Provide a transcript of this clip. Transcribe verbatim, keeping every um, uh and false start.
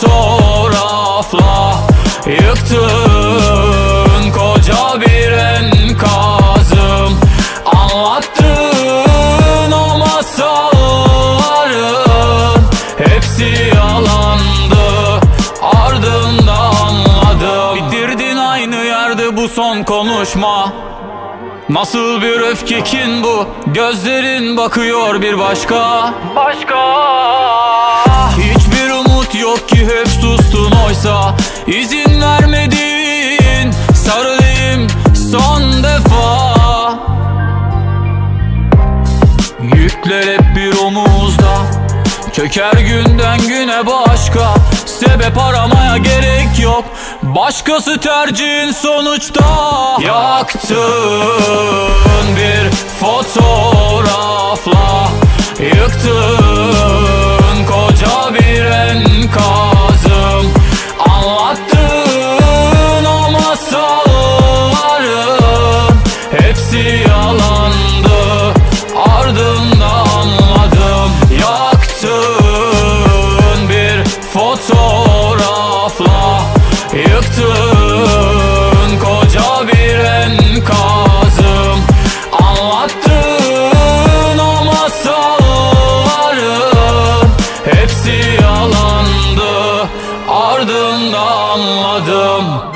fotoğrafla yıktın koca bir enkazım. Anlattığın o masalların hepsi yalandı, ardında anladım. Bitirdin aynı yerde bu son konuşma. Nasıl bir öfke, kin bu? Gözlerin bakıyor bir başka. Başka. Hiçbir umut yok ki, hep sustun oysa. İzin vermedin, sarılayım son defa. Yükler hep bir omuzda, çöker günden güne başka. Sebep aramaya gerek yok, başkası tercihin sonuçta. Yaktın bir fotoğrafla yıktın koca bir enkazım. Anlattığın o masalların hepsi yalandı, ardında anladım. Yaktın bir fotoğrafla yıktın koca bir enkazım. Anlattığın o masalların hepsi yalandı, ardında anladım.